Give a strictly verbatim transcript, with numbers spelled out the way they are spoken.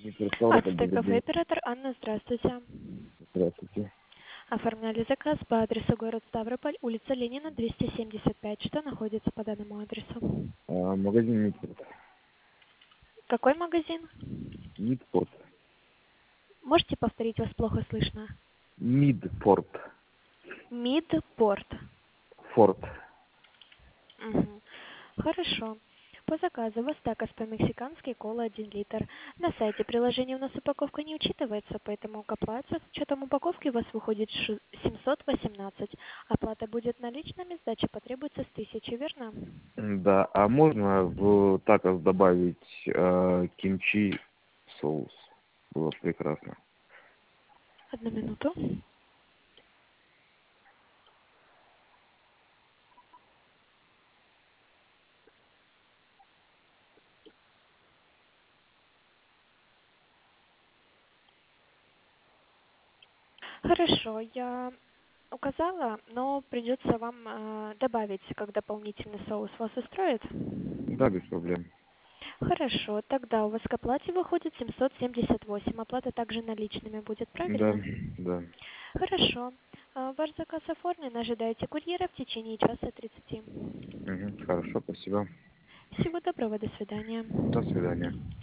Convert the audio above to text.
Ставрополь, Ацтек добрый кафе, день. оператор Анна, здравствуйте. Здравствуйте. Оформляли заказ по адресу город Ставрополь, улица Ленина, двести семьдесят пять. Что находится по данному адресу? А, магазин Мидпорт. Какой магазин? Мидпорт. Можете повторить, вас плохо слышно? Мидпорт. Мидпорт. Форт. Мгм. Хорошо. По заказу вас такос по-мексикански, кола один литр. На сайте приложения у нас упаковка не учитывается, поэтому к оплате с учетом упаковки у вас выходит шу- семьсот восемнадцать. Оплата будет наличными, сдача потребуется с тысячи, верно? Да, а можно в такос добавить э, кимчи соус? Было бы прекрасно. Одну минуту. Хорошо, я указала, но придется вам э, добавить как дополнительный соус. Вас устроит? Да, без проблем. Хорошо, тогда у вас к оплате выходит семьсот семьдесят восемь. Оплата также наличными будет, Да, правильно? да. Хорошо. А, Ваш заказ оформлен, ожидайте курьера в течение часа тридцати. Мгм, хорошо, спасибо. Всего доброго, до свидания. До свидания.